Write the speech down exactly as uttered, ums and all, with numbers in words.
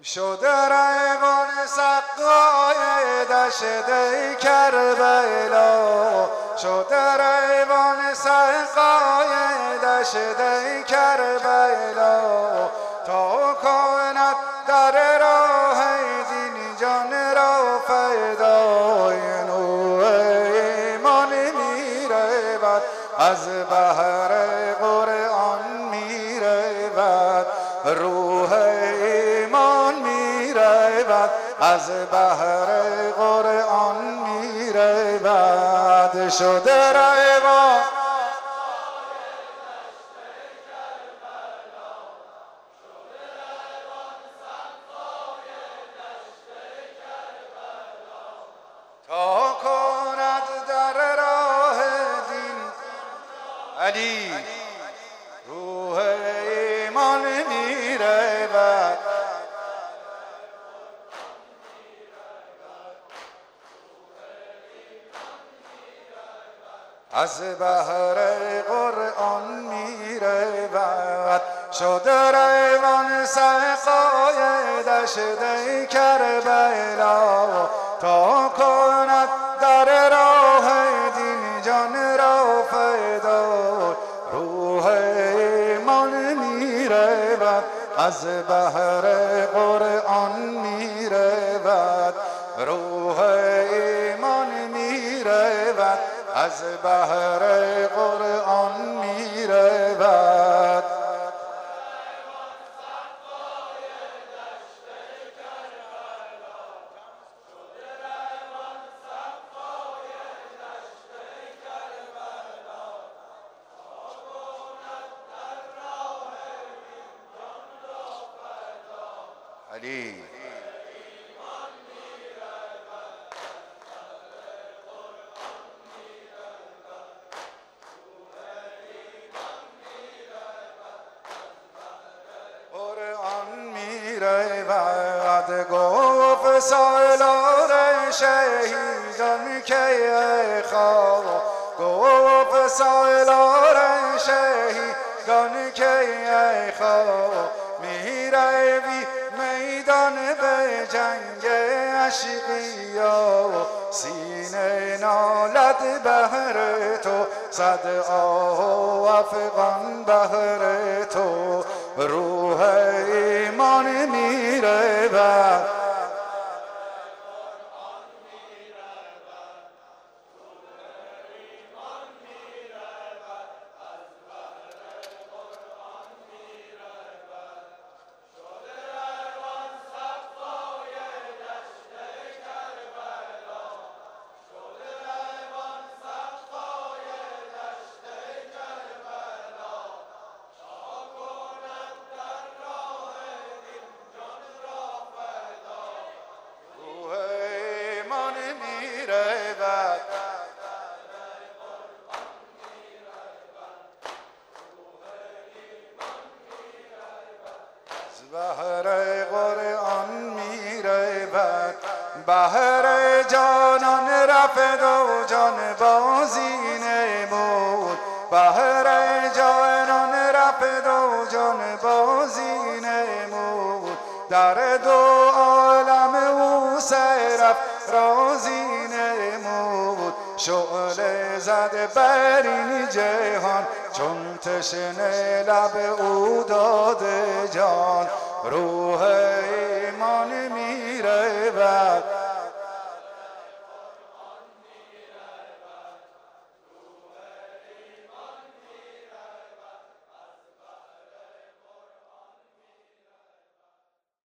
شده روان سقای دشت کربلا، شده روان سقای دشت کربلا، تا کند در راه دین جان را فدای. نور ایمان میرود از بحر قرآن میرود، روح ایمان میرود از بحر قرآن میرود. شده روان تا کند در راه دین علی، روح ایمان میرود از بحر قرآن میرود. شده روان سقای دشت کربلا، تا کند در راه دین جان را فدا. روح ایمان میرود از بحر قرآن میرود، روح ایمان میرود از بحر قرآن میرود. علی قرآن میرود، گفت سالار شهیدان که خواه، گفت سالار شهیدان که خواه، میروی میدان به جنگ اشقیا، سینه نالد بهر تو صد آه و افغان بهر تو. روح ایمان میرود بحر قرآن میرود. بحر جانان رفت و جان بازی نمود، بحر جانان رفت و جان بازی نمود، در دو عالم او سرف رازی نمود. شعله زد بر این جهان چون تشنه لب او داده جان. روح